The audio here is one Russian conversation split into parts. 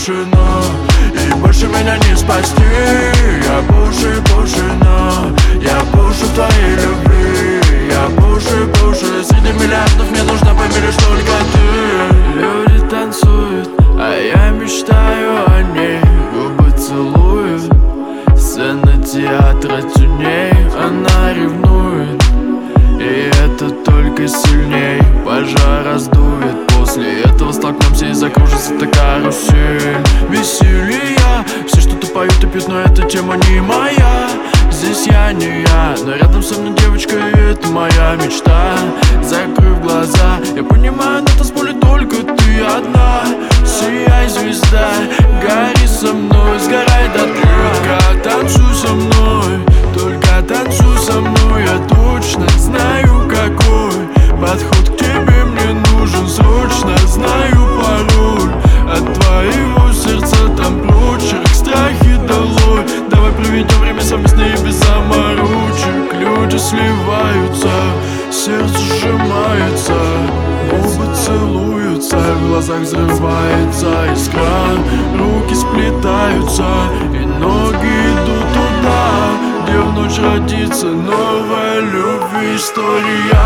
но и больше меня не спасти. Я больше, но я больше в твоей любви. Я больше, среди миллиардов мне нужна, пойми лишь только ты. Люди танцуют, а я мечтаю о ней. Губы целуют, сцена театра теней. Она ревнует, и это только сильней. Пожар раздует, после этого столкнемся и закружится такая карусель. Веселье, все что-то поют и пьют, но эта тема не моя. Здесь я не я, но рядом со мной девочка, и это моя мечта. Закрыв глаза, я понимаю, на танцполе только ты одна. Сияй, звезда, гори со мной, сгорай дотла. Только танцуй со мной, только танцуй со мной. Я точно знаю, какой подход к тебе мне нужен срочно. Знаю пароль от твоего сердца, там прочерк, страхи долой. Давай проведем время совместно и без заморочек. Люди сливаются, сердце сжимается, губы целуются, в глазах взрывается искра. Руки сплетаются и ноги идут туда, где в ночь родится новая любви история.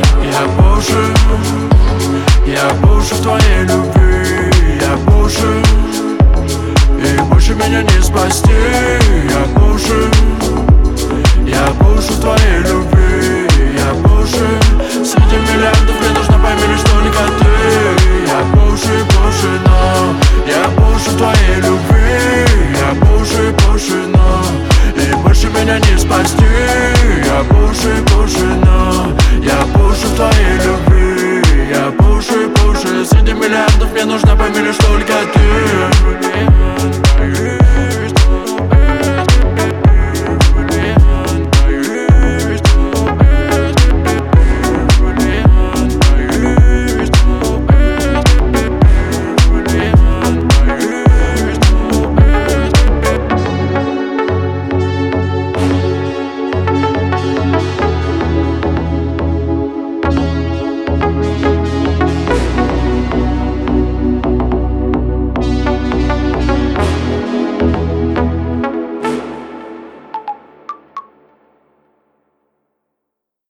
Я больше в твоей любви. Я больше, и больше меня не спасти. Я больше в твоей любви. Я больше, среди миллиардов мне нужна, пойми лишь только ты. Я больше, но я больше в твоей любви.